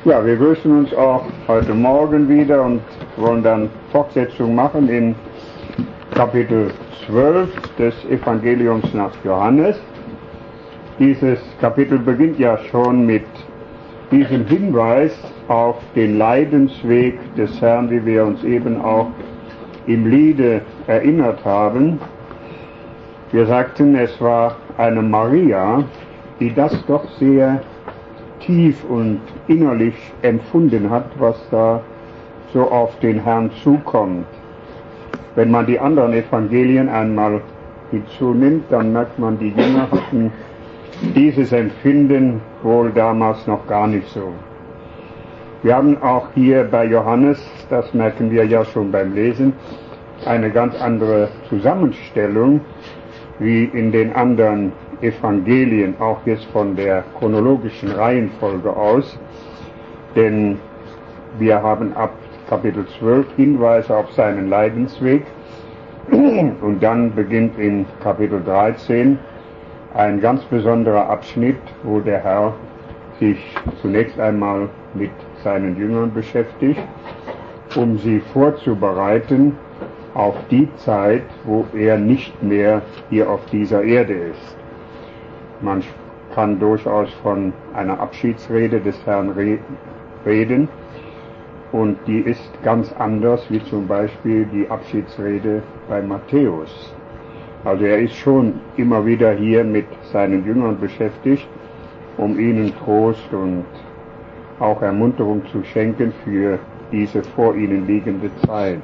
Ja, wir grüßen uns auch heute Morgen wieder und wollen dann Fortsetzung machen in Kapitel 12 des Evangeliums nach Johannes. Dieses Kapitel beginnt ja schon mit diesem Hinweis auf den Leidensweg des Herrn, wie wir uns eben auch im Liede erinnert haben. Wir sagten, es war eine Maria, die das doch sehr tief und innerlich empfunden hat, was da so auf den Herrn zukommt. Wenn man die anderen Evangelien einmal hinzunimmt, dann merkt man, die Jünger hatten dieses Empfinden wohl damals noch gar nicht so. Wir haben auch hier bei Johannes, das merken wir ja schon beim Lesen, eine ganz andere Zusammenstellung wie in den anderen Evangelien, auch jetzt von der chronologischen Reihenfolge aus, denn wir haben ab Kapitel 12 Hinweise auf seinen Leidensweg und dann beginnt in Kapitel 13 ein ganz besonderer Abschnitt, wo der Herr sich zunächst einmal mit seinen Jüngern beschäftigt, um sie vorzubereiten auf die Zeit, wo er nicht mehr hier auf dieser Erde ist. Man kann durchaus von einer Abschiedsrede des Herrn reden und die ist ganz anders wie zum Beispiel die Abschiedsrede bei Matthäus. Also er ist schon immer wieder hier mit seinen Jüngern beschäftigt, um ihnen Trost und auch Ermunterung zu schenken für diese vor ihnen liegende Zeit.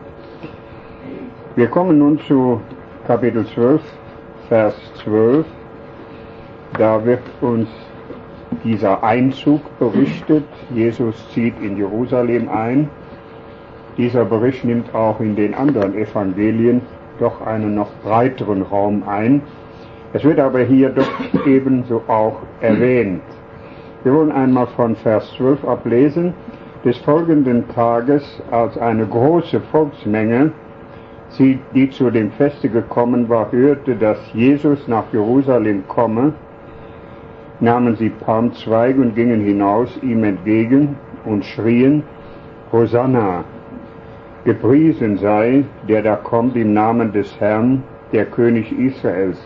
Wir kommen nun zu Kapitel 12, Vers 12. Da wird uns dieser Einzug berichtet. Jesus zieht in Jerusalem ein. Dieser Bericht nimmt auch in den anderen Evangelien doch einen noch breiteren Raum ein. Es wird aber hier doch ebenso auch erwähnt. Wir wollen einmal von Vers 12 ablesen. Des folgenden Tages, als eine große Volksmenge, die zu dem Feste gekommen war, hörte, dass Jesus nach Jerusalem komme, nahmen sie Palmzweige und gingen hinaus ihm entgegen und schrien, Hosanna, gepriesen sei, der da kommt im Namen des Herrn, der König Israels.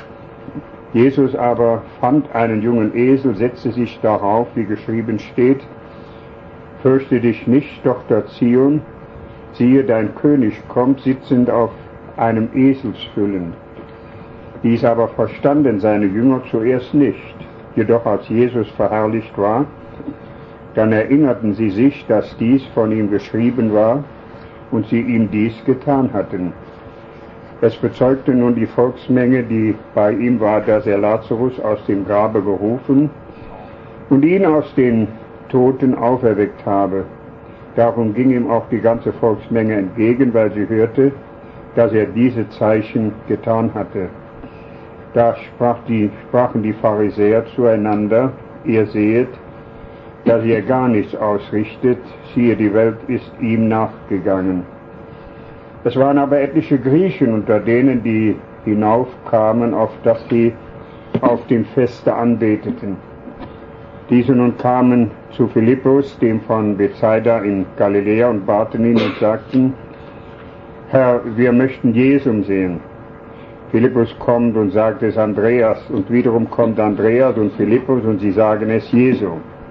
Jesus aber fand einen jungen Esel, setzte sich darauf, wie geschrieben steht, fürchte dich nicht, Tochter Zion, siehe, dein König kommt, sitzend auf einem Eselsfüllen. Dies aber verstanden seine Jünger zuerst nicht. Jedoch als Jesus verherrlicht war, dann erinnerten sie sich, dass dies von ihm geschrieben war und sie ihm dies getan hatten. Es bezeugte nun die Volksmenge, die bei ihm war, dass er Lazarus aus dem Grabe gerufen und ihn aus den Toten auferweckt habe. Darum ging ihm auch die ganze Volksmenge entgegen, weil sie hörte, dass er diese Zeichen getan hatte. Da sprachen die Pharisäer zueinander, ihr sehet, dass er gar nichts ausrichtet, siehe, die Welt ist ihm nachgegangen. Es waren aber etliche Griechen unter denen, die hinaufkamen, auf dass sie auf dem Feste anbeteten. Diese nun kamen zu Philippus, dem von Bethsaida in Galiläa, und baten ihn und sagten, Herr, wir möchten Jesum sehen. Philippus kommt und sagt es Andreas, und wiederum kommt Andreas und Philippus und sie sagen es Jesu.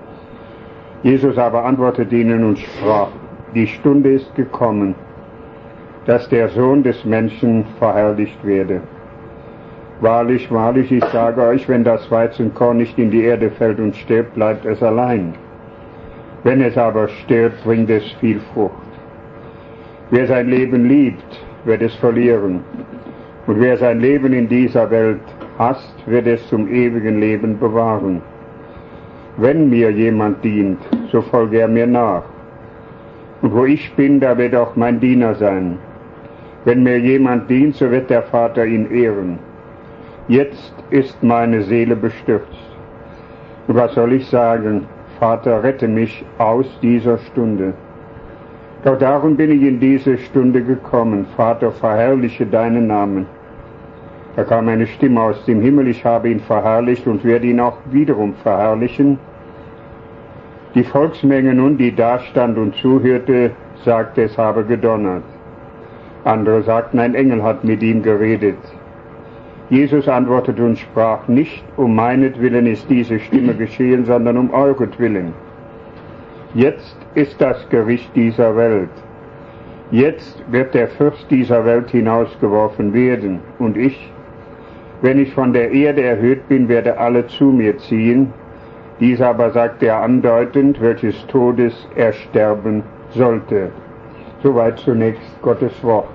Jesus aber antwortete ihnen und sprach, die Stunde ist gekommen, dass der Sohn des Menschen verherrlicht werde. Wahrlich, wahrlich, ich sage euch, wenn das Weizenkorn nicht in die Erde fällt und stirbt, bleibt es allein. Wenn es aber stirbt, bringt es viel Frucht. Wer sein Leben liebt, wird es verlieren. Und wer sein Leben in dieser Welt hasst, wird es zum ewigen Leben bewahren. Wenn mir jemand dient, so folge er mir nach. Und wo ich bin, da wird auch mein Diener sein. Wenn mir jemand dient, so wird der Vater ihn ehren. Jetzt ist meine Seele bestürzt. Und was soll ich sagen? Vater, rette mich aus dieser Stunde. Doch darum bin ich in diese Stunde gekommen. Vater, verherrliche deinen Namen. Da kam eine Stimme aus dem Himmel, ich habe ihn verherrlicht und werde ihn auch wiederum verherrlichen. Die Volksmenge nun, die da stand und zuhörte, sagte, es habe gedonnert. Andere sagten, ein Engel hat mit ihm geredet. Jesus antwortete und sprach, nicht um meinetwillen ist diese Stimme geschehen, sondern um euretwillen. Jetzt ist das Gericht dieser Welt. Jetzt wird der Fürst dieser Welt hinausgeworfen werden. Und ich, wenn ich von der Erde erhöht bin, werde alle zu mir ziehen. Dies aber sagte er andeutend, welches Todes er sterben sollte. Soweit zunächst Gottes Wort.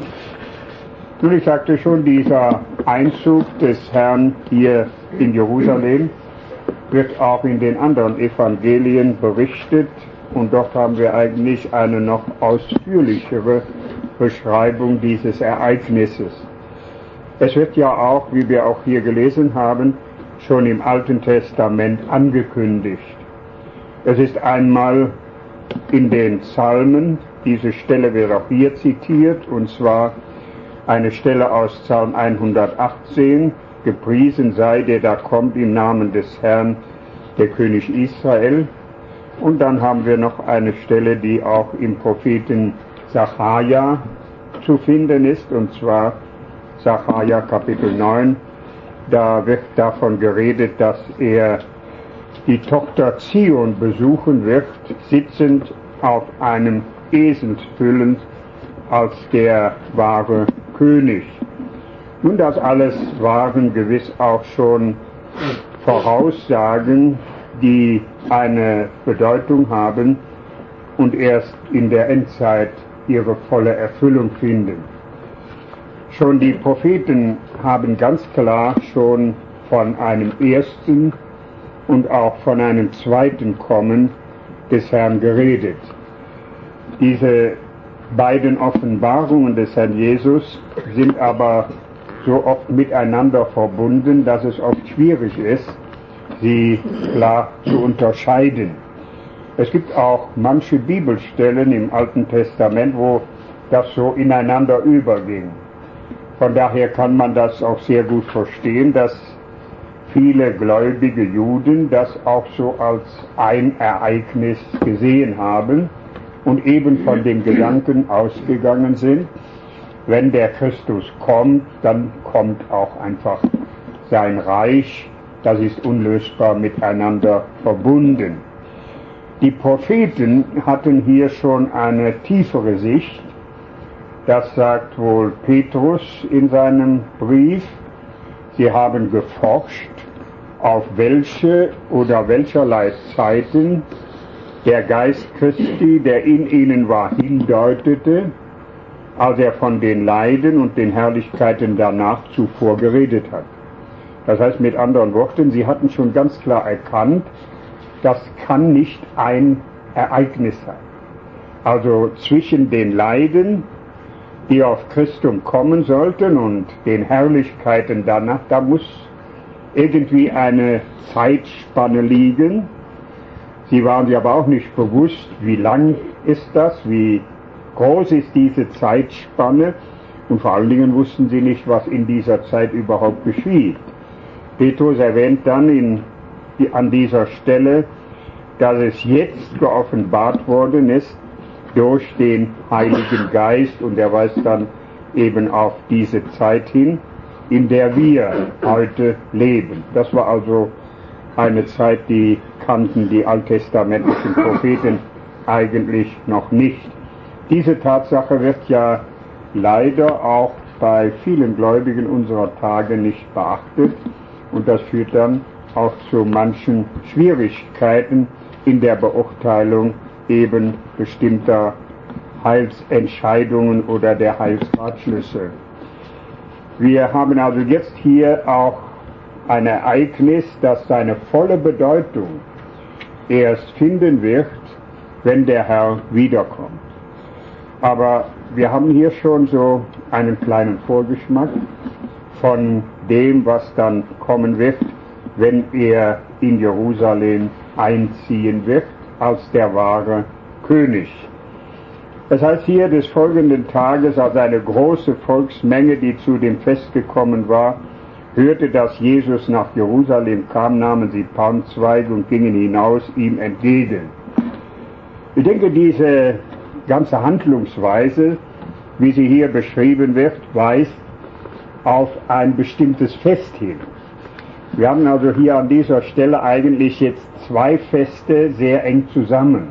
Nun, ich sagte schon, dieser Einzug des Herrn hier in Jerusalem wird auch in den anderen Evangelien berichtet und dort haben wir eigentlich eine noch ausführlichere Beschreibung dieses Ereignisses. Es wird ja auch, wie wir auch hier gelesen haben, schon im Alten Testament angekündigt. Es ist einmal in den Psalmen, diese Stelle wird auch hier zitiert, und zwar eine Stelle aus Psalm 118, gepriesen sei, der da kommt im Namen des Herrn, der König Israel. Und dann haben wir noch eine Stelle, die auch im Propheten Sacharja zu finden ist, und zwar Sacharja Kapitel 9. Da wird davon geredet, dass er die Tochter Zion besuchen wird, sitzend auf einem Eselsfüllen als der wahre König. Nun, das alles waren gewiss auch schon Voraussagen, die eine Bedeutung haben und erst in der Endzeit ihre volle Erfüllung finden. Schon die Propheten haben ganz klar schon von einem ersten und auch von einem zweiten Kommen des Herrn geredet. Diese beiden Offenbarungen des Herrn Jesus sind aber so oft miteinander verbunden, dass es oft schwierig ist, sie klar zu unterscheiden. Es gibt auch manche Bibelstellen im Alten Testament, wo das so ineinander überging. Von daher kann man das auch sehr gut verstehen, dass viele gläubige Juden das auch so als ein Ereignis gesehen haben und eben von dem Gedanken ausgegangen sind, wenn der Christus kommt, dann kommt auch einfach sein Reich, das ist unlösbar miteinander verbunden. Die Propheten hatten hier schon eine tiefere Sicht, das sagt wohl Petrus in seinem Brief. Sie haben geforscht, auf welche oder welcherlei Zeiten der Geist Christi, der in ihnen war, hindeutete, als er von den Leiden und den Herrlichkeiten danach zuvor geredet hat. Das heißt mit anderen Worten, sie hatten schon ganz klar erkannt, das kann nicht ein Ereignis sein. Also zwischen den Leiden, die auf Christum kommen sollten, und den Herrlichkeiten danach, da muss irgendwie eine Zeitspanne liegen. Sie waren sich aber auch nicht bewusst, wie lang ist das, wie groß ist diese Zeitspanne, und vor allen Dingen wussten sie nicht, was in dieser Zeit überhaupt geschieht. Petrus erwähnt dann an dieser Stelle, dass es jetzt geoffenbart worden ist durch den Heiligen Geist, und er weist dann eben auf diese Zeit hin, in der wir heute leben. Das war also eine Zeit, die kannten die alttestamentlichen Propheten eigentlich noch nicht. Diese Tatsache wird ja leider auch bei vielen Gläubigen unserer Tage nicht beachtet, und das führt dann auch zu manchen Schwierigkeiten in der Beurteilung eben bestimmter Heilsentscheidungen oder der Heilsratschlüsse. Wir haben also jetzt hier auch ein Ereignis, das seine volle Bedeutung erst finden wird, wenn der Herr wiederkommt. Aber wir haben hier schon so einen kleinen Vorgeschmack von dem, was dann kommen wird, wenn er in Jerusalem einziehen wird als der wahre König. Das heißt hier des folgenden Tages, als eine große Volksmenge, die zu dem Fest gekommen war, hörte, dass Jesus nach Jerusalem kam, nahmen sie Palmzweige und gingen hinaus ihm entgegen. Ich denke, diese ganze Handlungsweise, wie sie hier beschrieben wird, weist auf ein bestimmtes Fest hin. Wir haben also hier an dieser Stelle eigentlich jetzt zwei Feste sehr eng zusammen.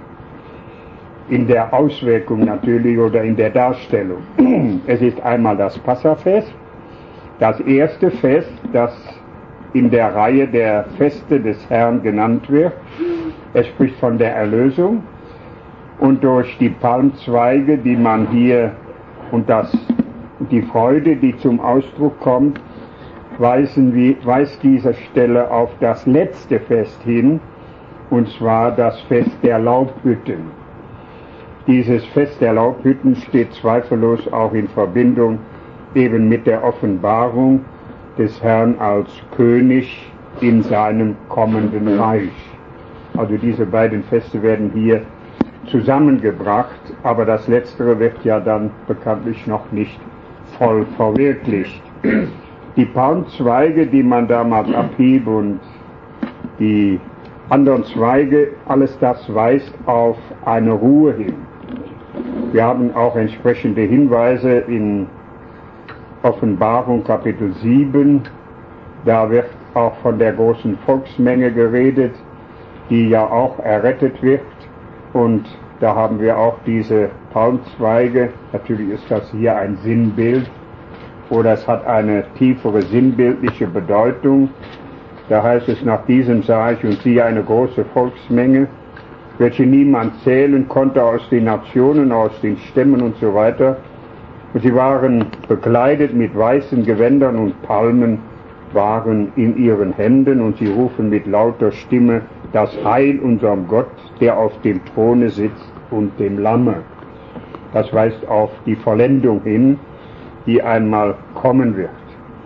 In der Auswirkung natürlich oder in der Darstellung. Es ist einmal das Passafest, das erste Fest, das in der Reihe der Feste des Herrn genannt wird. Es spricht von der Erlösung und durch die Palmzweige, die man hier und die Freude, die zum Ausdruck kommt, weist diese Stelle auf das letzte Fest hin, und zwar das Fest der Laubhütten. Dieses Fest der Laubhütten steht zweifellos auch in Verbindung eben mit der Offenbarung des Herrn als König in seinem kommenden Reich. Also diese beiden Feste werden hier zusammengebracht, aber das Letztere wird ja dann bekanntlich noch nicht voll verwirklicht. Die Palmzweige, die man damals abhieb, und die anderen Zweige, alles das weist auf eine Ruhe hin. Wir haben auch entsprechende Hinweise in Offenbarung Kapitel 7, da wird auch von der großen Volksmenge geredet, die ja auch errettet wird, und da haben wir auch diese Palmzweige. Natürlich ist das hier ein Sinnbild oder es hat eine tiefere sinnbildliche Bedeutung. Da heißt es: Nach diesem sah ich und siehe eine große Volksmenge, welche niemand zählen konnte, aus den Nationen, aus den Stämmen und so weiter. Und sie waren bekleidet mit weißen Gewändern und Palmen waren in ihren Händen, und sie rufen mit lauter Stimme: Das Heil unserem Gott, der auf dem Throne sitzt, und dem Lamme. Das weist auf die Vollendung hin, die einmal kommen wird.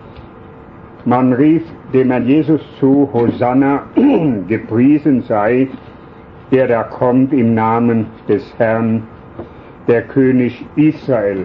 Man rief dem Herrn Jesus zu: Hosanna, gepriesen sei, der da kommt im Namen des Herrn, der König Israel.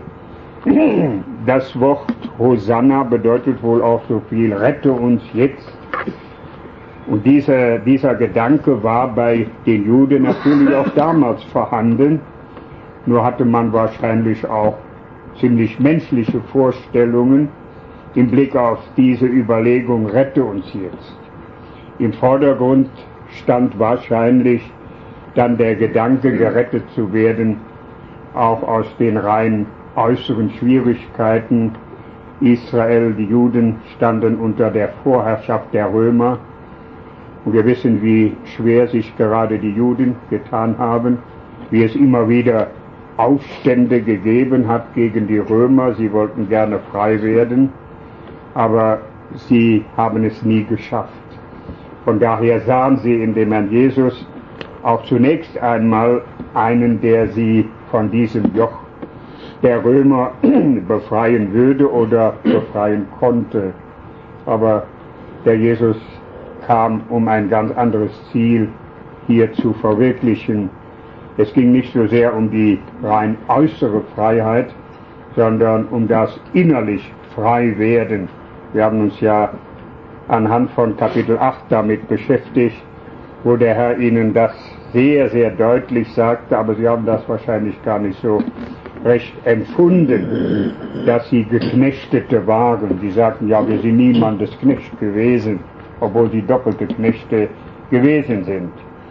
Das Wort Hosanna bedeutet wohl auch so viel: Rette uns jetzt. Und dieser Gedanke war bei den Juden natürlich auch damals vorhanden, nur hatte man wahrscheinlich auch ziemlich menschliche Vorstellungen im Blick auf diese Überlegung: Rette uns jetzt. Im Vordergrund stand wahrscheinlich dann der Gedanke, gerettet zu werden, auch aus den rein äußeren Schwierigkeiten. Israel, die Juden, standen unter der Vorherrschaft der Römer. Und wir wissen, wie schwer sich gerade die Juden getan haben, wie es immer wieder Aufstände gegeben hat gegen die Römer. Sie wollten gerne frei werden, aber sie haben es nie geschafft. Von daher sahen sie in dem Herrn Jesus auch zunächst einmal einen, der sie von diesem Joch der Römer befreien würde oder befreien konnte. Aber der Jesus kam, um ein ganz anderes Ziel hier zu verwirklichen. Es ging nicht so sehr um die rein äußere Freiheit, sondern um das innerlich Freiwerden. Wir haben uns ja anhand von Kapitel 8 damit beschäftigt, wo der Herr ihnen das sehr, sehr deutlich sagte, aber sie haben das wahrscheinlich gar nicht so recht empfunden, dass sie Geknechtete waren. Sie sagten: Ja, wir sind niemandes Knecht gewesen, obwohl sie doppelte Knechte gewesen sind.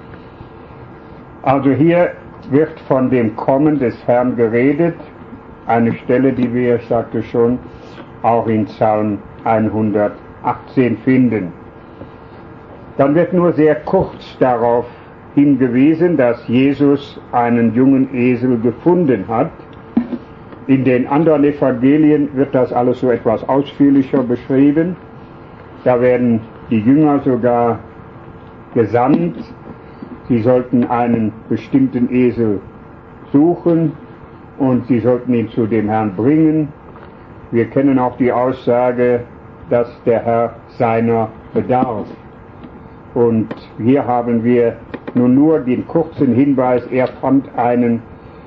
Also hier wird von dem Kommen des Herrn geredet, eine Stelle, die wir, ich sagte schon, auch in Psalm 118 finden. Dann wird nur sehr kurz darauf hingewiesen, dass Jesus einen jungen Esel gefunden hat. In den anderen Evangelien wird das alles so etwas ausführlicher beschrieben. Da werden die Jünger sogar gesandt. Sie sollten einen bestimmten Esel suchen und sie sollten ihn zu dem Herrn bringen. Wir kennen auch die Aussage, dass der Herr seiner bedarf. Und hier haben wir nun nur den kurzen Hinweis: Er fand einen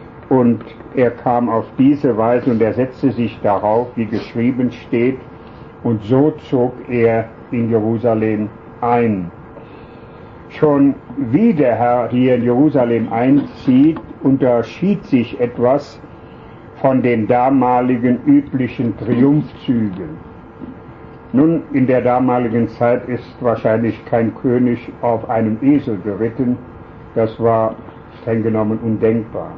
und er kam auf diese Weise und er setzte sich darauf, wie geschrieben steht, und so zog er in Jerusalem ein. Schon wie der Herr hier in Jerusalem einzieht, unterschied sich etwas von den damaligen üblichen Triumphzügen. Nun, in der damaligen Zeit ist wahrscheinlich kein König auf einem Esel geritten, das war streng genommen undenkbar.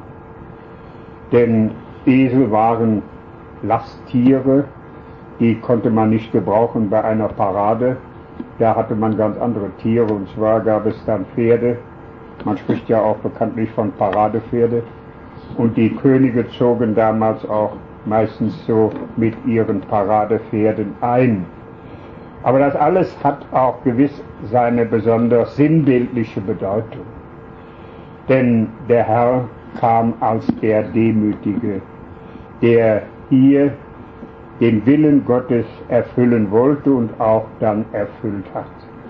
Denn Esel waren Lasttiere, die konnte man nicht gebrauchen bei einer Parade. Da hatte man ganz andere Tiere, und zwar gab es dann Pferde. Man spricht ja auch bekanntlich von Paradepferde. Und die Könige zogen damals auch meistens so mit ihren Paradepferden ein. Aber das alles hat auch gewiss seine besonders sinnbildliche Bedeutung. Denn der Herr kam als der Demütige, der hier den Willen Gottes erfüllen wollte und auch dann erfüllt hat.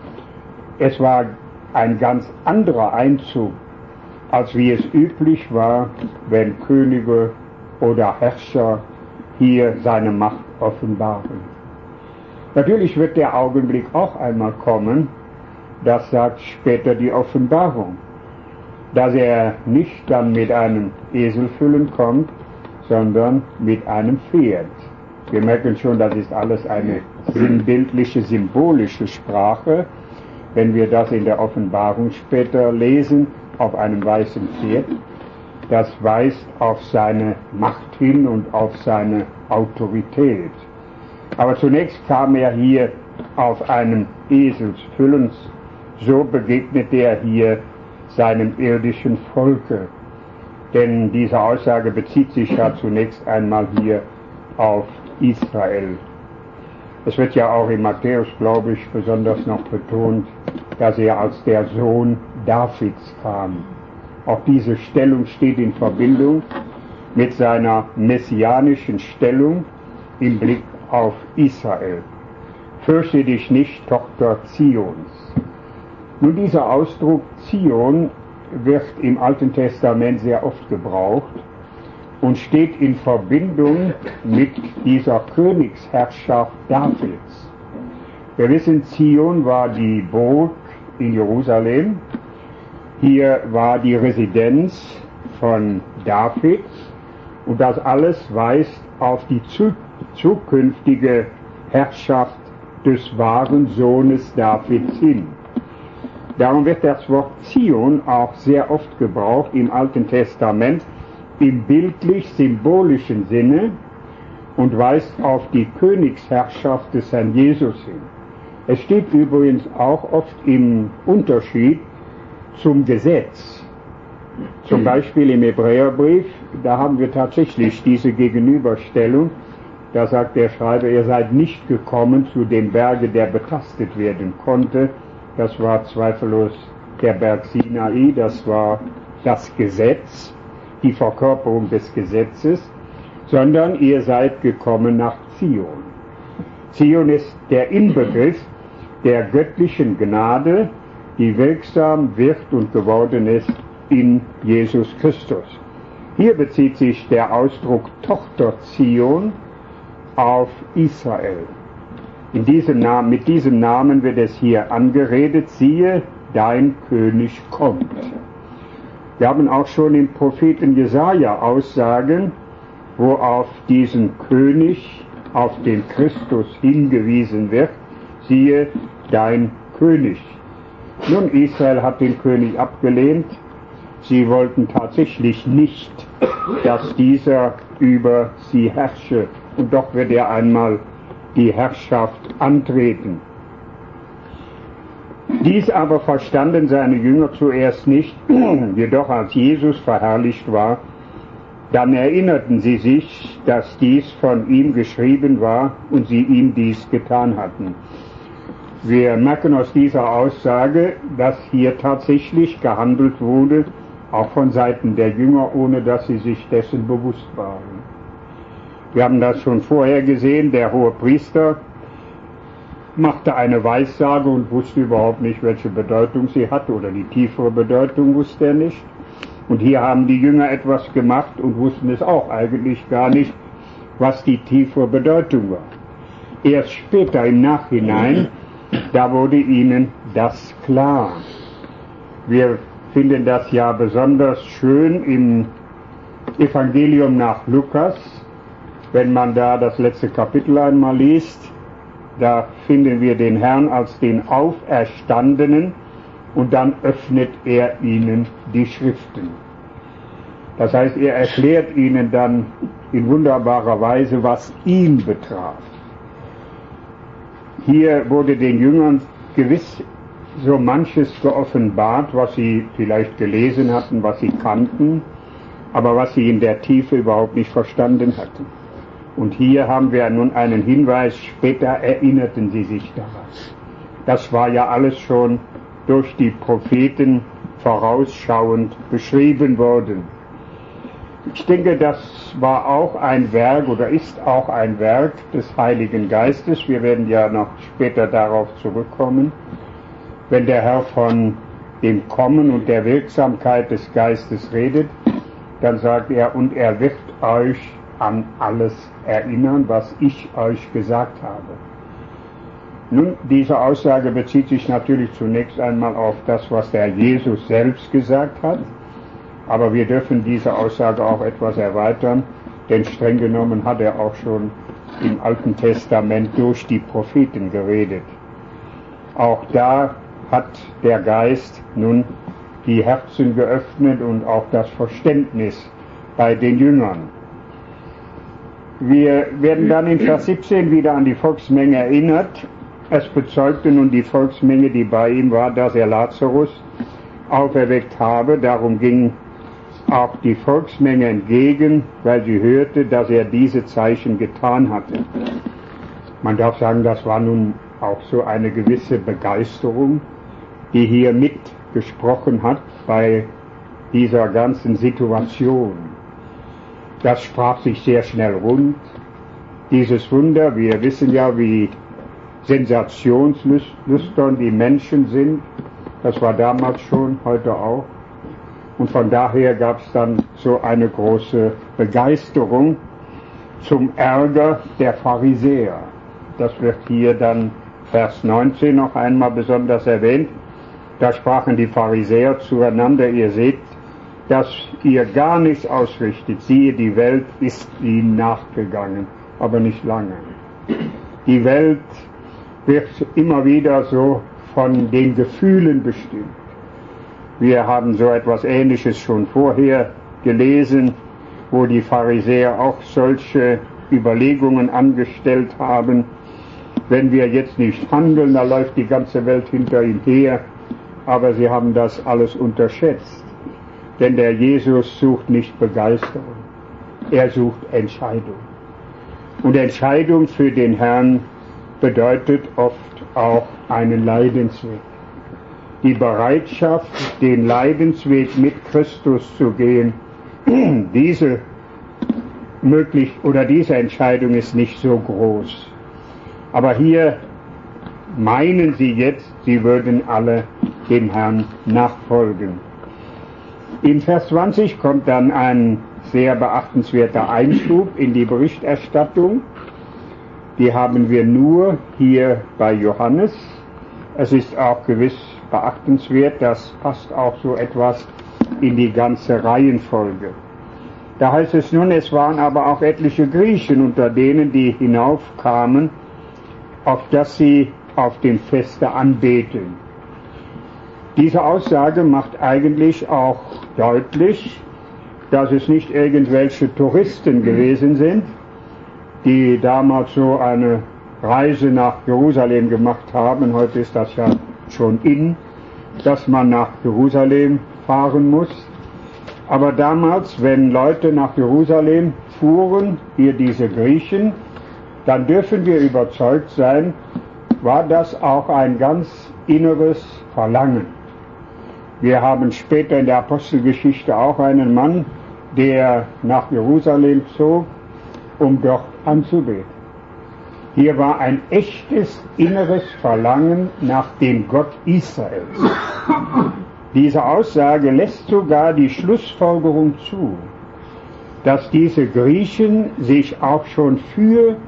Es war ein ganz anderer Einzug, als wie es üblich war, wenn Könige oder Herrscher hier seine Macht offenbaren. Natürlich wird der Augenblick auch einmal kommen, das sagt später die Offenbarung, dass er nicht dann mit einem Eselfüllen kommt, sondern mit einem Pferd. Wir merken schon, das ist alles eine sinnbildliche, symbolische Sprache. Wenn wir das in der Offenbarung später lesen, auf einem weißen Pferd, das weist auf seine Macht hin und auf seine Autorität. Aber zunächst kam er hier auf einem Eselsfüllen, so begegnet er hier seinem irdischen Volke. Denn diese Aussage bezieht sich ja zunächst einmal hier auf Israel. Es wird ja auch in Matthäus, glaube ich, besonders noch betont, dass er als der Sohn Davids kam. Auch diese Stellung steht in Verbindung mit seiner messianischen Stellung im Blick auf Israel. Fürchte dich nicht, Tochter Zions. Nun, dieser Ausdruck Zion wird im Alten Testament sehr oft gebraucht und steht in Verbindung mit dieser Königsherrschaft Davids. Wir wissen, Zion war die Burg in Jerusalem. Hier war die Residenz von David, und das alles weist auf die zukünftige Herrschaft des wahren Sohnes Davids hin. Darum wird das Wort Zion auch sehr oft gebraucht im Alten Testament im bildlich-symbolischen Sinne und weist auf die Königsherrschaft des Herrn Jesus hin. Es steht übrigens auch oft im Unterschied zum Gesetz. Zum Beispiel im Hebräerbrief, da haben wir tatsächlich diese Gegenüberstellung. Da sagt der Schreiber, ihr seid nicht gekommen zu dem Berge, der betastet werden konnte. Das war zweifellos der Berg Sinai, das war das Gesetz, die Verkörperung des Gesetzes, sondern ihr seid gekommen nach Zion. Zion ist der Inbegriff der göttlichen Gnade, die wirksam wird und geworden ist in Jesus Christus. Hier bezieht sich der Ausdruck Tochter Zion auf Israel. Mit diesem Namen wird es hier angeredet, siehe, dein König kommt. Wir haben auch schon im Propheten Jesaja Aussagen, wo auf diesen König, auf den Christus hingewiesen wird, siehe, dein König. Nun, Israel hat den König abgelehnt. Sie wollten tatsächlich nicht, dass dieser über sie herrsche. Und doch wird er einmal die Herrschaft antreten. Dies aber verstanden seine Jünger zuerst nicht, jedoch als Jesus verherrlicht war, dann erinnerten sie sich, dass dies von ihm geschrieben war und sie ihm dies getan hatten. Wir merken aus dieser Aussage, dass hier tatsächlich gehandelt wurde, auch von Seiten der Jünger, ohne dass sie sich dessen bewusst waren. Wir haben das schon vorher gesehen, der Hohepriester machte eine Weissage und wusste überhaupt nicht, welche Bedeutung sie hatte, oder die tiefere Bedeutung wusste er nicht. Und hier haben die Jünger etwas gemacht und wussten es auch eigentlich gar nicht, was die tiefere Bedeutung war. Erst später im Nachhinein, da wurde ihnen das klar. Wir finden das ja besonders schön im Evangelium nach Lukas, wenn man da das letzte Kapitel einmal liest. Da finden wir den Herrn als den Auferstandenen und dann öffnet er ihnen die Schriften. Das heißt, er erklärt ihnen dann in wunderbarer Weise, was ihn betraf. Hier wurde den Jüngern gewiss so manches geoffenbart, was sie vielleicht gelesen hatten, was sie kannten, aber was sie in der Tiefe überhaupt nicht verstanden hatten. Und hier haben wir nun einen Hinweis, später erinnerten sie sich daran. Das war ja alles schon durch die Propheten vorausschauend beschrieben worden. Ich denke, das war auch ein Werk oder ist auch ein Werk des Heiligen Geistes. Wir werden ja noch später darauf zurückkommen. Wenn der Herr von dem Kommen und der Wirksamkeit des Geistes redet, dann sagt er, und er wird euch an alles erinnern, was ich euch gesagt habe. Nun, diese Aussage bezieht sich natürlich zunächst einmal auf das, was der Jesus selbst gesagt hat, aber wir dürfen diese Aussage auch etwas erweitern, denn streng genommen hat er auch schon im Alten Testament durch die Propheten geredet. Auch da hat der Geist nun die Herzen geöffnet und auch das Verständnis bei den Jüngern. Wir werden dann in Vers 17 wieder an die Volksmenge erinnert. Es bezeugte nun die Volksmenge, die bei ihm war, dass er Lazarus auferweckt habe. Darum ging auch die Volksmenge entgegen, weil sie hörte, dass er diese Zeichen getan hatte. Man darf sagen, das war nun auch so eine gewisse Begeisterung, die hier mitgesprochen hat bei dieser ganzen Situation. Das sprach sich sehr schnell rund. Dieses Wunder, wir wissen ja, wie sensationslüstern die Menschen sind. Das war damals schon, heute auch. Und von daher gab es dann so eine große Begeisterung zum Ärger der Pharisäer. Das wird hier dann Vers 19 noch einmal besonders erwähnt. Da sprachen die Pharisäer zueinander, ihr seht, dass ihr gar nichts ausrichtet. Siehe, die Welt ist ihm nachgegangen, aber nicht lange. Die Welt wird immer wieder so von den Gefühlen bestimmt. Wir haben so etwas Ähnliches schon vorher gelesen, wo die Pharisäer auch solche Überlegungen angestellt haben. Wenn wir jetzt nicht handeln, da läuft die ganze Welt hinter ihm her. Aber sie haben das alles unterschätzt. Denn der Jesus sucht nicht Begeisterung, er sucht Entscheidung. Und Entscheidung für den Herrn bedeutet oft auch einen Leidensweg. Die Bereitschaft, den Leidensweg mit Christus zu gehen, diese Entscheidung ist nicht so groß. Aber hier meinen sie jetzt, sie würden alle dem Herrn nachfolgen. In Vers 20 kommt dann ein sehr beachtenswerter Einschub in die Berichterstattung. Die haben wir nur hier bei Johannes. Es ist auch gewiss beachtenswert, das passt auch so etwas in die ganze Reihenfolge. Da heißt es nun, es waren aber auch etliche Griechen unter denen, die hinaufkamen, auf dass sie auf dem Feste anbeten. Diese Aussage macht eigentlich auch deutlich, dass es nicht irgendwelche Touristen gewesen sind, die damals so eine Reise nach Jerusalem gemacht haben. Heute ist das ja schon in, dass man nach Jerusalem fahren muss. Aber damals, wenn Leute nach Jerusalem fuhren, hier diese Griechen, dann dürfen wir überzeugt sein, war das auch ein ganz inneres Verlangen. Wir haben später in der Apostelgeschichte auch einen Mann, der nach Jerusalem zog, um dort anzubeten. Hier war ein echtes inneres Verlangen nach dem Gott Israels. Diese Aussage lässt sogar die Schlussfolgerung zu, dass diese Griechen sich auch schon für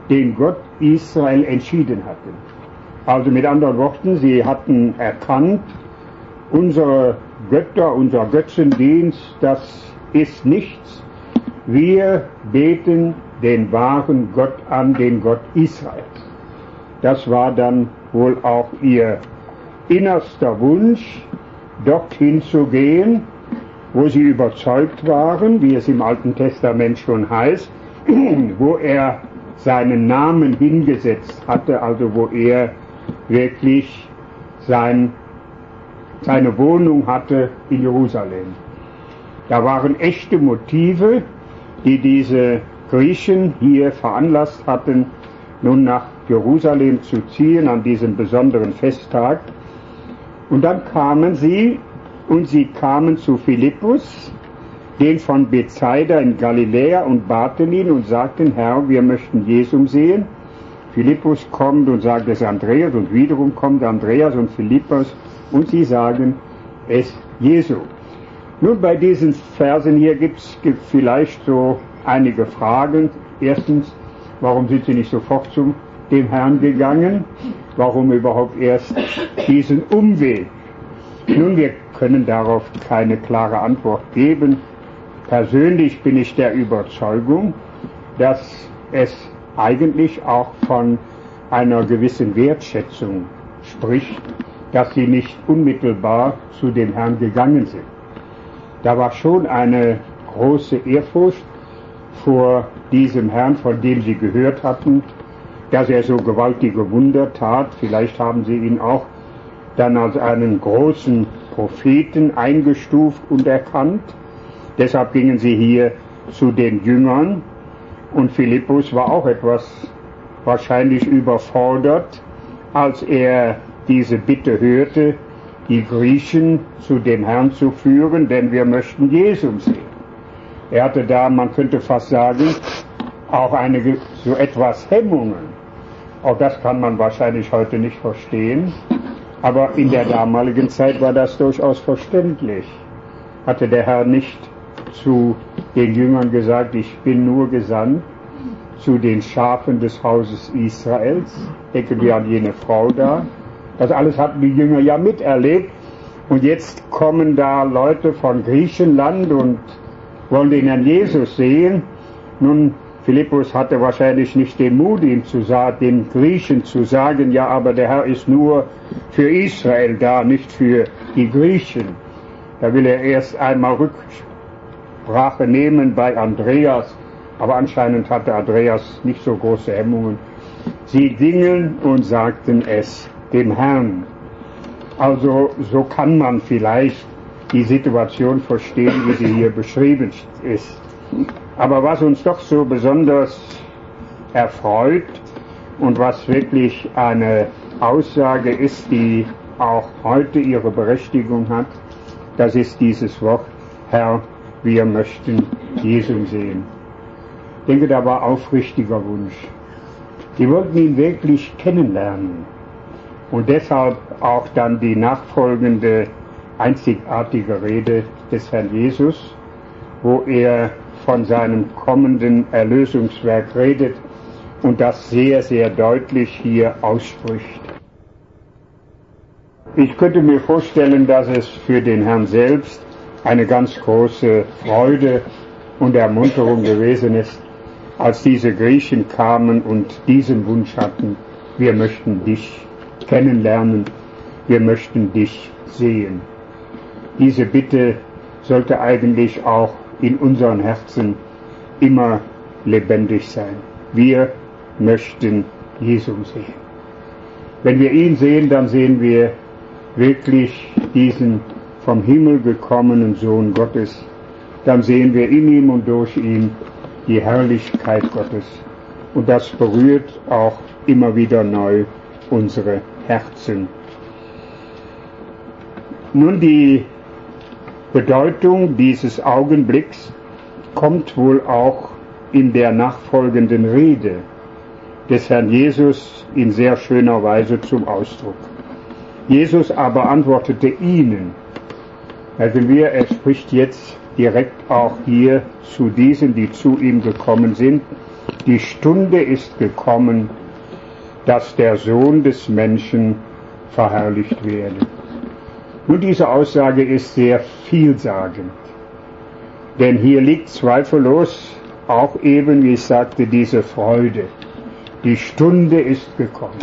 den Gott Israel entschieden hatte. Also mit anderen Worten, sie hatten erkannt, unsere Götter, unser Götzendienst, das ist nichts. Wir beten den wahren Gott an, den Gott Israels. Das war dann wohl auch ihr innerster Wunsch, dorthin zu gehen, wo sie überzeugt waren, wie es im Alten Testament schon heißt, wo er seinen Namen hingesetzt hatte, also wo er wirklich seine Wohnung hatte in Jerusalem. Da waren echte Motive, die diese Griechen hier veranlasst hatten, nun nach Jerusalem zu ziehen an diesem besonderen Festtag. Und dann kamen sie zu Philippus, den von Bethsaida in Galiläa, und baten ihn und sagten, Herr, wir möchten Jesus sehen. Philippus kommt und sagt es Andreas, und wiederum kommt Andreas und Philippus und sie sagen es Jesu. Nun, bei diesen Versen hier gibt vielleicht so einige Fragen. Erstens, warum sind sie nicht sofort zu dem Herrn gegangen? Warum überhaupt erst diesen Umweg? Nun, wir können darauf keine klare Antwort geben. Persönlich bin ich der Überzeugung, dass es eigentlich auch von einer gewissen Wertschätzung spricht, dass sie nicht unmittelbar zu dem Herrn gegangen sind. Da war schon eine große Ehrfurcht vor diesem Herrn, von dem sie gehört hatten, dass er so gewaltige Wunder tat. Vielleicht haben sie ihn auch dann als einen großen Propheten eingestuft und erkannt. Deshalb gingen sie hier zu den Jüngern, und Philippus war auch etwas wahrscheinlich überfordert, als er diese Bitte hörte, die Griechen zu dem Herrn zu führen, denn wir möchten Jesus sehen. Er hatte da, man könnte fast sagen, auch so etwas Hemmungen. Auch das kann man wahrscheinlich heute nicht verstehen, aber in der damaligen Zeit war das durchaus verständlich. Hatte der Herr nicht zu den Jüngern gesagt, ich bin nur gesandt zu den Schafen des Hauses Israels? Denken wir an jene Frau da. Das alles hatten die Jünger ja miterlebt. Und jetzt kommen da Leute von Griechenland und wollen den Herrn Jesus sehen. Nun, Philippus hatte wahrscheinlich nicht den Mut, ihm den Griechen zu sagen, ja, aber der Herr ist nur für Israel da, nicht für die Griechen. Da will er erst einmal Rücksprache nehmen bei Andreas, aber anscheinend hatte Andreas nicht so große Hemmungen. Sie gingen und sagten es dem Herrn. Also so kann man vielleicht die Situation verstehen, wie sie hier beschrieben ist. Aber was uns doch so besonders erfreut und was wirklich eine Aussage ist, die auch heute ihre Berechtigung hat, das ist dieses Wort, Herr, wir möchten Jesus sehen. Ich denke, da war aufrichtiger Wunsch. Die wollten ihn wirklich kennenlernen. Und deshalb auch dann die nachfolgende einzigartige Rede des Herrn Jesus, wo er von seinem kommenden Erlösungswerk redet und das sehr, sehr deutlich hier ausspricht. Ich könnte mir vorstellen, dass es für den Herrn selbst eine ganz große Freude und Ermunterung gewesen ist, als diese Griechen kamen und diesen Wunsch hatten, wir möchten dich kennenlernen, wir möchten dich sehen. Diese Bitte sollte eigentlich auch in unseren Herzen immer lebendig sein. Wir möchten Jesus sehen. Wenn wir ihn sehen, dann sehen wir wirklich diesen vom Himmel gekommenen Sohn Gottes. Dann sehen wir in ihm und durch ihn die Herrlichkeit Gottes. Und das berührt auch immer wieder neu unsere Herzen. Nun, die Bedeutung dieses Augenblicks kommt wohl auch in der nachfolgenden Rede des Herrn Jesus in sehr schöner Weise zum Ausdruck. Jesus aber antwortete ihnen. Also er spricht jetzt direkt auch hier zu diesen, die zu ihm gekommen sind, die Stunde ist gekommen, dass der Sohn des Menschen verherrlicht werde. Nun, diese Aussage ist sehr vielsagend, denn hier liegt zweifellos auch eben, wie ich sagte, diese Freude. Die Stunde ist gekommen,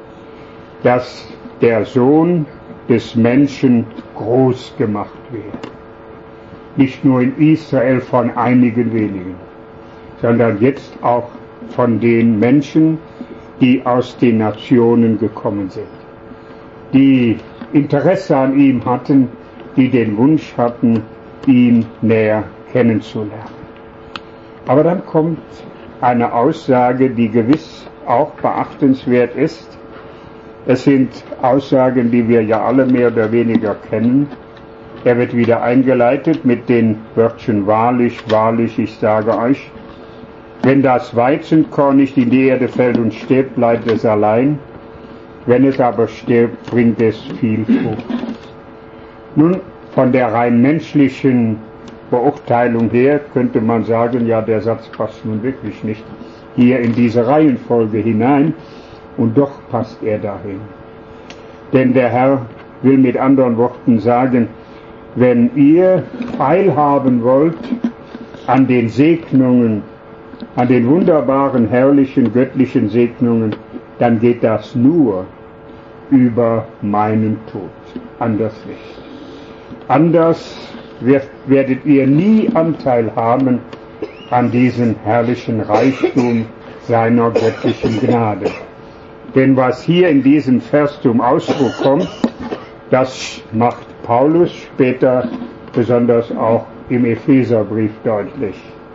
dass der Sohn des Menschen groß gemacht wird. Nicht nur in Israel von einigen wenigen, sondern jetzt auch von den Menschen, die aus den Nationen gekommen sind, die Interesse an ihm hatten, die den Wunsch hatten, ihn näher kennenzulernen. Aber dann kommt eine Aussage, die gewiss auch beachtenswert ist. Es sind Aussagen, die wir ja alle mehr oder weniger kennen. Er wird wieder eingeleitet mit den Wörtchen wahrlich, wahrlich, ich sage euch, wenn das Weizenkorn nicht in die Erde fällt und stirbt, bleibt es allein. Wenn es aber stirbt, bringt es viel Frucht. Nun, von der rein menschlichen Beurteilung her könnte man sagen, ja, der Satz passt nun wirklich nicht hier in diese Reihenfolge hinein, und doch passt er dahin. Denn der Herr will mit anderen Worten sagen, wenn ihr teilhaben wollt an den Segnungen, an den wunderbaren, herrlichen, göttlichen Segnungen, dann geht das nur über meinen Tod. Anders nicht. Anders werdet ihr nie Anteil haben an diesem herrlichen Reichtum seiner göttlichen Gnade. Denn was hier in diesem Vers zum Ausdruck kommt, das macht Paulus später besonders auch im Epheserbrief deutlich.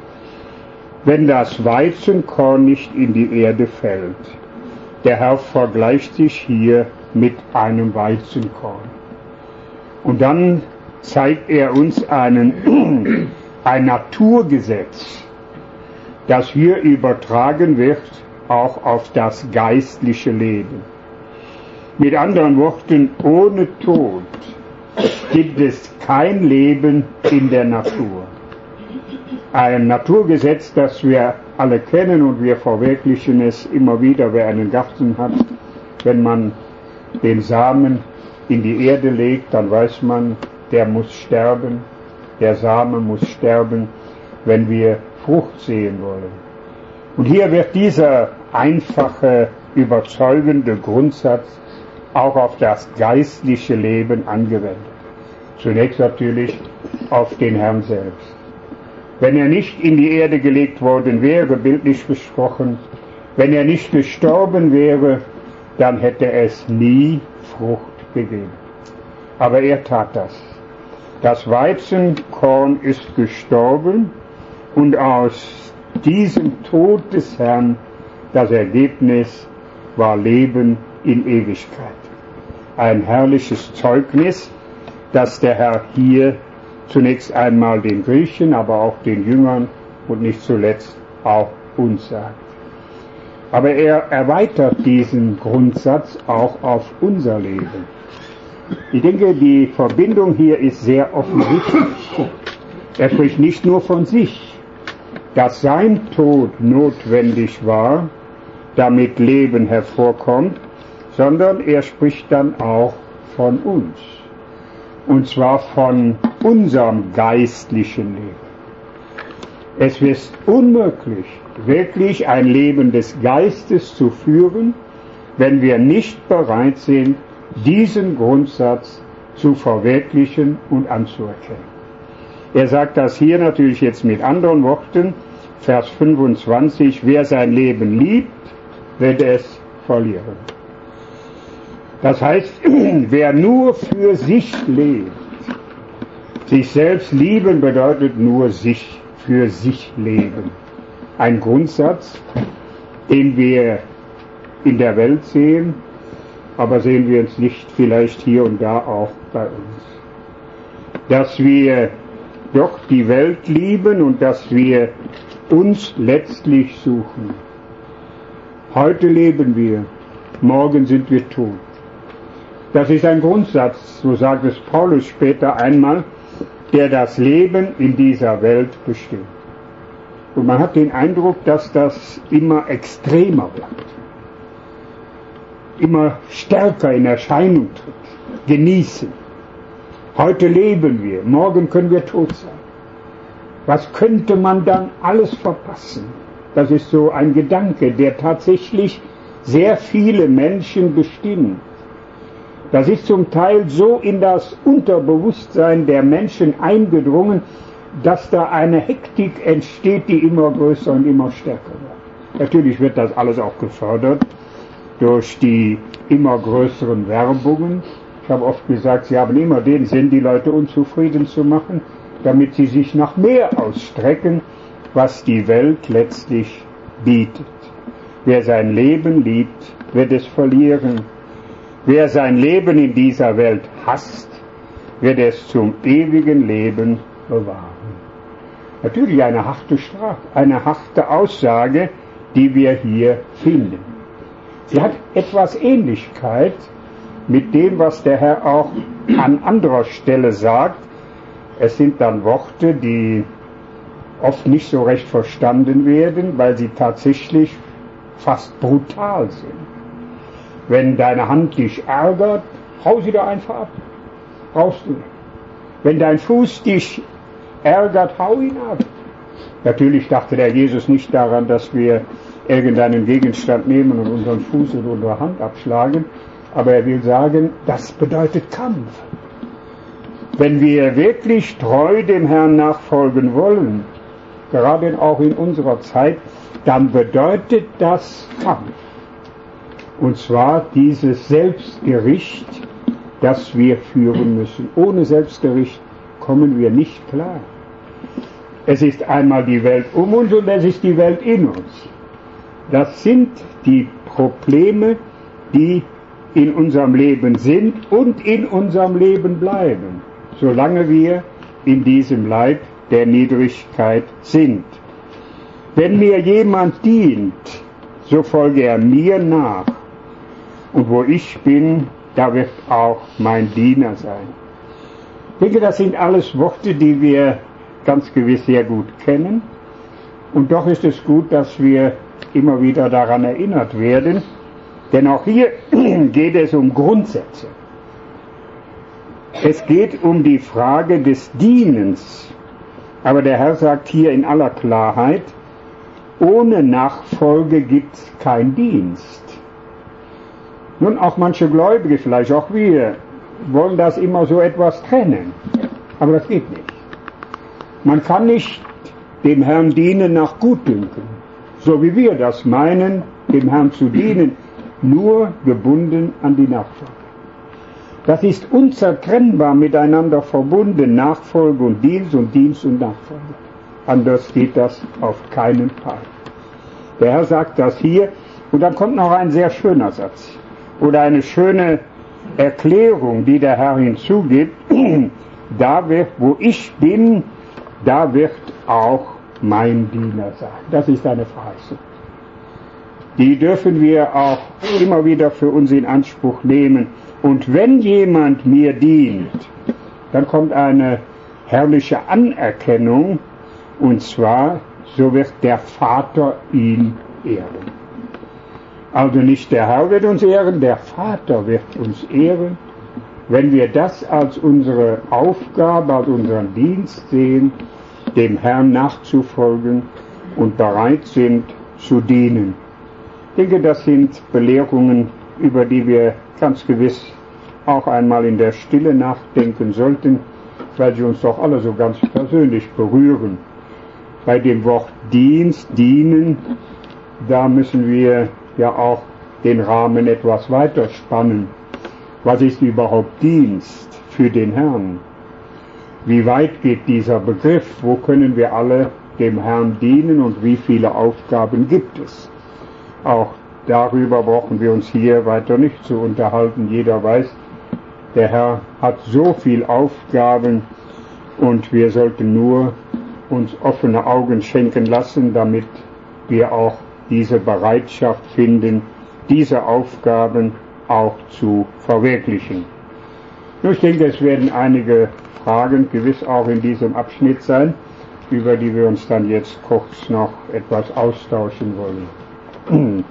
Wenn das Weizenkorn nicht in die Erde fällt, der Herr vergleicht sich hier mit einem Weizenkorn. Und dann zeigt er uns ein Naturgesetz, das hier übertragen wird auch auf das geistliche Leben. Mit anderen Worten, ohne Tod gibt es kein Leben in der Natur. Ein Naturgesetz, das wir alle kennen und wir verwirklichen es immer wieder, wer einen Garten hat. Wenn man den Samen in die Erde legt, dann weiß man, der muss sterben, der Same muss sterben, wenn wir Frucht sehen wollen. Und hier wird dieser einfache, überzeugende Grundsatz auch auf das geistliche Leben angewendet. Zunächst natürlich auf den Herrn selbst. Wenn er nicht in die Erde gelegt worden wäre, bildlich gesprochen, wenn er nicht gestorben wäre, dann hätte es nie Frucht gegeben. Aber er tat das. Das Weizenkorn ist gestorben und aus diesem Tod des Herrn, das Ergebnis war Leben in Ewigkeit. Ein herrliches Zeugnis, das der Herr hier zunächst einmal den Griechen, aber auch den Jüngern und nicht zuletzt auch uns sagt. Aber er erweitert diesen Grundsatz auch auf unser Leben. Ich denke, die Verbindung hier ist sehr offensichtlich. Er spricht nicht nur von sich, dass sein Tod notwendig war, damit Leben hervorkommt, sondern er spricht dann auch von uns. Und zwar von unserem geistlichen Leben. Es ist unmöglich, wirklich ein Leben des Geistes zu führen, wenn wir nicht bereit sind, diesen Grundsatz zu verwirklichen und anzuerkennen. Er sagt das hier natürlich jetzt mit anderen Worten, Vers 25, wer sein Leben liebt, wird es verlieren. Das heißt, wer nur für sich lebt, sich selbst lieben bedeutet nur sich für sich leben. Ein Grundsatz, den wir in der Welt sehen, aber sehen wir uns nicht vielleicht hier und da auch bei uns. Dass wir doch die Welt lieben und dass wir uns letztlich suchen. Heute leben wir, morgen sind wir tot. Das ist ein Grundsatz, so sagt es Paulus später einmal, der das Leben in dieser Welt bestimmt. Und man hat den Eindruck, dass das immer extremer wird, immer stärker in Erscheinung tritt. Genießen. Heute leben wir, morgen können wir tot sein. Was könnte man dann alles verpassen? Das ist so ein Gedanke, der tatsächlich sehr viele Menschen bestimmt. Das ist zum Teil so in das Unterbewusstsein der Menschen eingedrungen, dass da eine Hektik entsteht, die immer größer und immer stärker wird. Natürlich wird das alles auch gefördert durch die immer größeren Werbungen. Ich habe oft gesagt, sie haben immer den Sinn, die Leute unzufrieden zu machen, damit sie sich nach mehr ausstrecken, was die Welt letztlich bietet. Wer sein Leben liebt, wird es verlieren. Wer sein Leben in dieser Welt hasst, wird es zum ewigen Leben bewahren. Natürlich eine harte Strafe, eine harte Aussage, die wir hier finden. Sie hat etwas Ähnlichkeit mit dem, was der Herr auch an anderer Stelle sagt. Es sind dann Worte, die oft nicht so recht verstanden werden, weil sie tatsächlich fast brutal sind. Wenn deine Hand dich ärgert, hau sie da einfach ab. Brauchst du nicht. Wenn dein Fuß dich ärgert, hau ihn ab. Natürlich dachte der Jesus nicht daran, dass wir irgendeinen Gegenstand nehmen und unseren Fuß oder unsere Hand abschlagen, aber er will sagen, das bedeutet Kampf. Wenn wir wirklich treu dem Herrn nachfolgen wollen, gerade auch in unserer Zeit, dann bedeutet das Kampf. Und zwar dieses Selbstgericht, das wir führen müssen. Ohne Selbstgericht kommen wir nicht klar. Es ist einmal die Welt um uns und es ist die Welt in uns. Das sind die Probleme, die in unserem Leben sind und in unserem Leben bleiben, solange wir in diesem Leib der Niedrigkeit sind. Wenn mir jemand dient, so folge er mir nach. Und wo ich bin, da wird auch mein Diener sein. Ich denke, das sind alles Worte, die wir ganz gewiss sehr gut kennen. Und doch ist es gut, dass wir immer wieder daran erinnert werden. Denn auch hier geht es um Grundsätze. Es geht um die Frage des Dienens. Aber der Herr sagt hier in aller Klarheit, ohne Nachfolge gibt es keinen Dienst. Nun, auch manche Gläubige, vielleicht auch wir, wollen das immer so etwas trennen. Aber das geht nicht. Man kann nicht dem Herrn dienen nach Gutdünken, so wie wir das meinen, dem Herrn zu dienen, nur gebunden an die Nachfolge. Das ist unzertrennbar miteinander verbunden, Nachfolge und Dienst und Nachfolge. Anders geht das auf keinen Fall. Der Herr sagt das hier, und dann kommt noch ein sehr schöner Satz oder eine schöne Erklärung, die der Herr hinzugibt. Da wird, wo ich bin, da wird auch mein Diener sein. Das ist eine Verheißung. Die dürfen wir auch immer wieder für uns in Anspruch nehmen. Und wenn jemand mir dient, dann kommt eine herrliche Anerkennung, und zwar, so wird der Vater ihn ehren. Also nicht der Herr wird uns ehren, der Vater wird uns ehren, wenn wir das als unsere Aufgabe, als unseren Dienst sehen, dem Herrn nachzufolgen und bereit sind zu dienen. Ich denke, das sind Belehrungen, über die wir ganz gewiss auch einmal in der Stille nachdenken sollten, weil sie uns doch alle so ganz persönlich berühren. Bei dem Wort Dienst, dienen, da müssen wir ja auch den Rahmen etwas weiter spannen. Was ist überhaupt Dienst für den Herrn? Wie weit geht dieser Begriff? Wo können wir alle dem Herrn dienen und wie viele Aufgaben gibt es? Auch darüber brauchen wir uns hier weiter nicht zu unterhalten. Jeder weiß, der Herr hat so viele Aufgaben und wir sollten nur uns offene Augen schenken lassen, damit wir auch diese Bereitschaft finden, diese Aufgaben auch zu verwirklichen. Ich denke, es werden einige Fragen gewiss auch in diesem Abschnitt sein, über die wir uns dann jetzt kurz noch etwas austauschen wollen.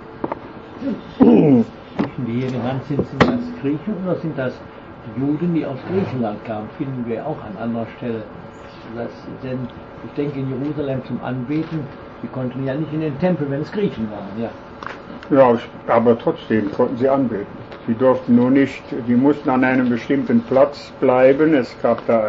Die hier genannt sind das Griechen oder sind das Juden, die aus Griechenland kamen? Finden wir auch an anderer Stelle. Denn ich denke in Jerusalem zum Anbeten, die konnten ja nicht in den Tempel, wenn es Griechen waren. Ja. Ja, aber trotzdem konnten sie anbeten. Sie durften nur nicht, sie mussten an einem bestimmten Platz bleiben. Es gab da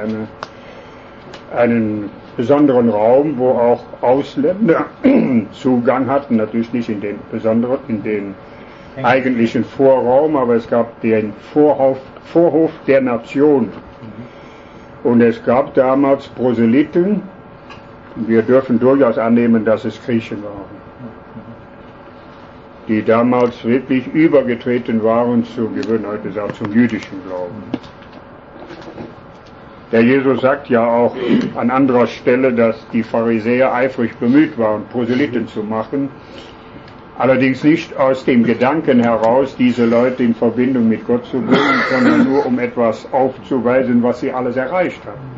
einen besonderen Raum, wo auch Ausländer Zugang hatten, natürlich nicht in den eigentlichen Vorraum, aber es gab den Vorhof der Nation. Und es gab damals Proselyten, wir dürfen durchaus annehmen, dass es Griechen waren, die damals wirklich übergetreten waren wir würden heute sagen, zum jüdischen Glauben. Der Jesus sagt ja auch an anderer Stelle, dass die Pharisäer eifrig bemüht waren, Proselyten zu machen, allerdings nicht aus dem Gedanken heraus, diese Leute in Verbindung mit Gott zu bringen, sondern nur um etwas aufzuweisen, was sie alles erreicht hatten.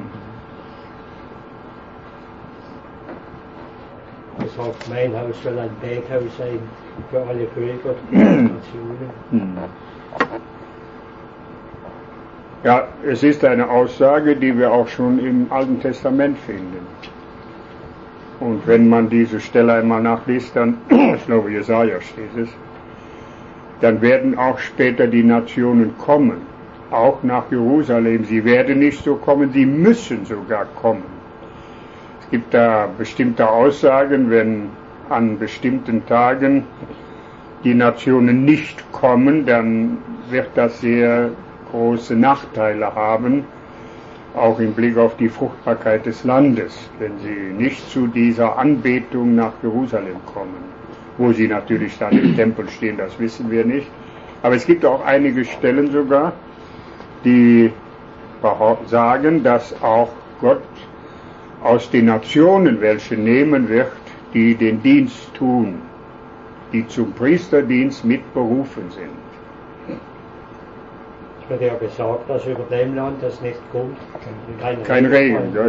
Deshalb mein Haus soll ein Bethaus sein für alle Völker und Nationen. Ja, es ist eine Aussage, die wir auch schon im Alten Testament finden. Und wenn man diese Stelle einmal nachliest, dann, ich glaube Jesaja steht es, dann werden auch später die Nationen kommen, auch nach Jerusalem. Sie werden nicht so kommen, sie müssen sogar kommen. Es gibt da bestimmte Aussagen, wenn an bestimmten Tagen die Nationen nicht kommen, dann wird das sehr große Nachteile haben, auch im Blick auf die Fruchtbarkeit des Landes, wenn sie nicht zu dieser Anbetung nach Jerusalem kommen. Wo sie natürlich dann im Tempel stehen, das wissen wir nicht. Aber es gibt auch einige Stellen sogar, die sagen, dass auch Gott aus den Nationen welche nehmen wird, die den Dienst tun, die zum Priesterdienst mitberufen sind. Es wird ja gesagt, dass über dem Land das nicht kommt. Kein Regen, ja.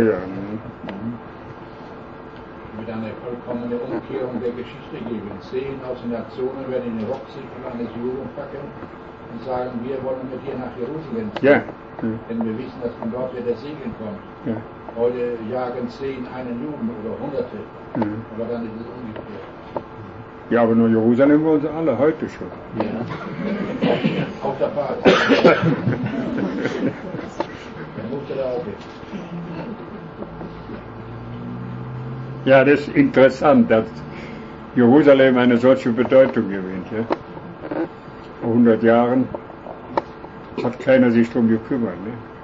Mit einer vollkommenen Umkehrung der Geschichte geben. 10 aus den Nationen werden in den Rockzipfel eines Juden packen und sagen, wir wollen mit dir nach Jerusalem ziehen. Ja. Denn wir wissen, dass von dort wieder der Segen kommt. Ja. Heute jagen 10 einen Juden oder Hunderte. Aber dann ist es umgekehrt. Ja, aber nur Jerusalem wollen sie alle heute schon. Ja. Auf der Fahrt. Dann musste da auch hin. Ja, das ist interessant, dass Jerusalem eine solche Bedeutung gewinnt. Ja? Vor 100 Jahren hat keiner sich darum gekümmert. Ne?